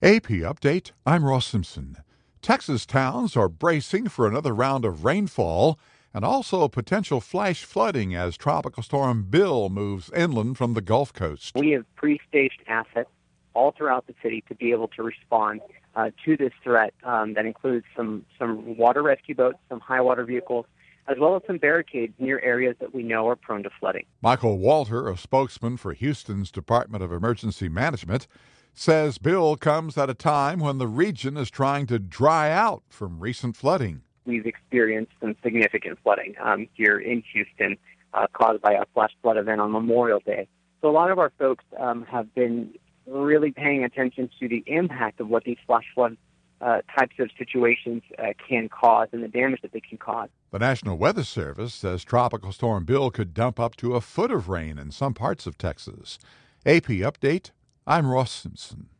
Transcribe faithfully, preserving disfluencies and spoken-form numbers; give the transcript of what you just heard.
A P Update, I'm Ross Simpson. Texas towns are bracing for another round of rainfall and also potential flash flooding as Tropical Storm Bill moves inland from the Gulf Coast. We have pre-staged assets all throughout the city to be able to respond uh, to this threat. Um, that includes some, some water rescue boats, some high water vehicles, as well as some barricades near areas that we know are prone to flooding. Michael Walter, a spokesman for Houston's Department of Emergency Management, says Bill comes at a time when the region is trying to dry out from recent flooding. We've experienced some significant flooding um, here in Houston uh, caused by a flash flood event on Memorial Day. So a lot of our folks um, have been really paying attention to the impact of what these flash flood uh, types of situations uh, can cause and the damage that they can cause. The National Weather Service says Tropical Storm Bill could dump up to a foot of rain in some parts of Texas. A P Update, I'm Ross Simpson.